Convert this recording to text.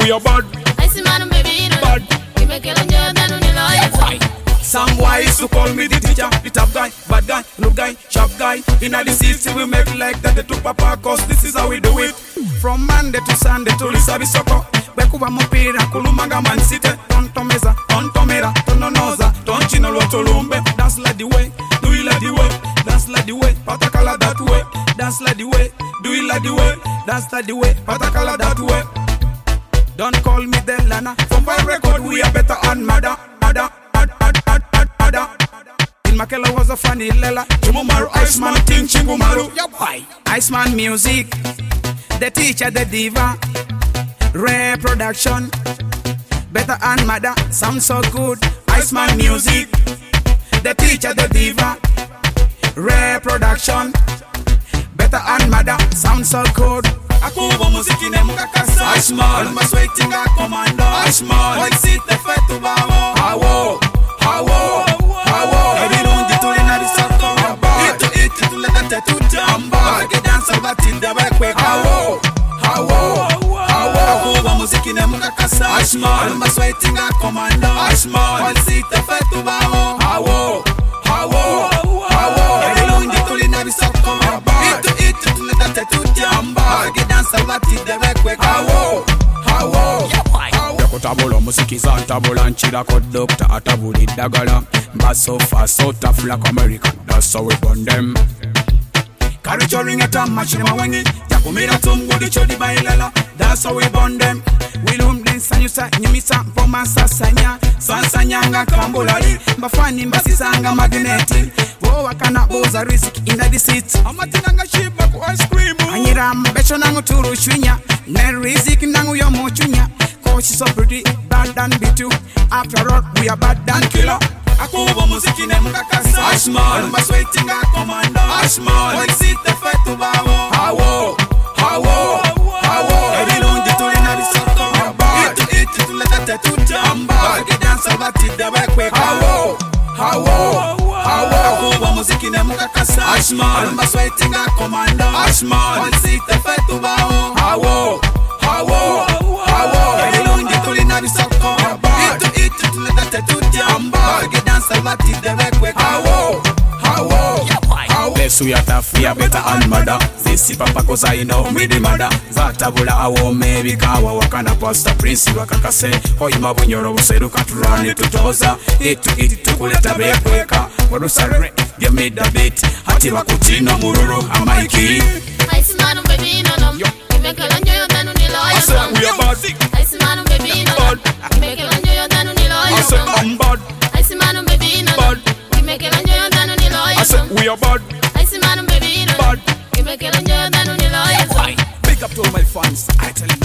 we are bad. I see man baby no Bad. We make it on your dance on the lawyer. Some boys used to call me the teacher, the top guy, bad guy, look guy, sharp guy. In the city we make like that to papa, cause this is how we do it. From Monday to Sunday to Lisabi Soko. Bekuba mupira, kulumaga man city. Tontomeza, tontomera, tononoza, tonchino lotolumbe. Dance like the way, do it like the way. Dance like the way, patakala that way. Dance like the way, do it like the way. Dance like the way, patakala that way. Don't call me Delana. From my record we are better and madder. In Makela was a funny lela. Chumumaru Iceman Ting Chingumaru. Iceman music. The teacher, the diva. Rare production. Better and madder. Sound so good. Iceman music. The teacher, the diva. Rare production. Better and madder. Sound so good. Akubo muziki ne mukakasa Iceman Alumba sweatinga commando Iceman Waisite fetu bawo Hawo Hawo Hawo Ebirundi tuli na risoko Itu tuleta tetu jamba Wage dansa batinda wekwe Hawo Hawo Hawo Akubo muziki ne mukakasa Iceman Alumba sweatinga commando Iceman Waisite fetu bawo Hawo Hawo Hawo Ebirundi tuli na risoko Itu tuleta tetu jamba Wage Sabati de rekwe hawo hawo yakotabula musikiza ntabula nchira ko doctor atabuli dagala baso fa South Africa American that's how we burn them Karichoring at a machine mawengi Yakumira tumgudi chodi bailela that's how we burn them Wilum den sanyusa nyumisa poma sasanya Sansanyanga kambulali Mbafani mbasisanga magneti Wakana boza risk in the seats Amatinanga shiba ku ice cream Anyira mbecho nangu turu shunya Ne risk nangu yo mochunya Cause she's so pretty, bad than B2 After all, we are bad than killer Akubo muziki ne mukakasa Iceman Alumba sweatinga commando Iceman Waisite fetu bawo Hawo Hawo Hawo Ebirundi tuli na risoko Itu tuleta tetu jamba Wage dansa batide wekwe Hawo Hawo Hawo muziki ne mukakasa Iceman Alumba sweatinga commando Iceman Waisite fetu bawo Hawo Hawo Hawo Ebirundi tuli na risoko Itu tuleta tetu jamba Wage dansa batide wekwe Hawo Hawo Bless we are tough, we are better and mother Zisi papa cause I know me the mother Zatabula awo maybe kawa wakana pasta prince wakakase Hoima bunyoro useru katurani tutoza Itu kuleta bekweka Warusare, give me the beat Hati wakutino mururu amaiki Iceman baby no no We make it on your dance on the lawyer. I said we are bad Iceman baby no no We make it on your dance on the lawyer. I said I'm bad Iceman baby no no We make it on your dance on the lawyer. I said we are bad Iceman baby no no Bad We make it on your dance on the lawyer. Big up to all my fans I tell you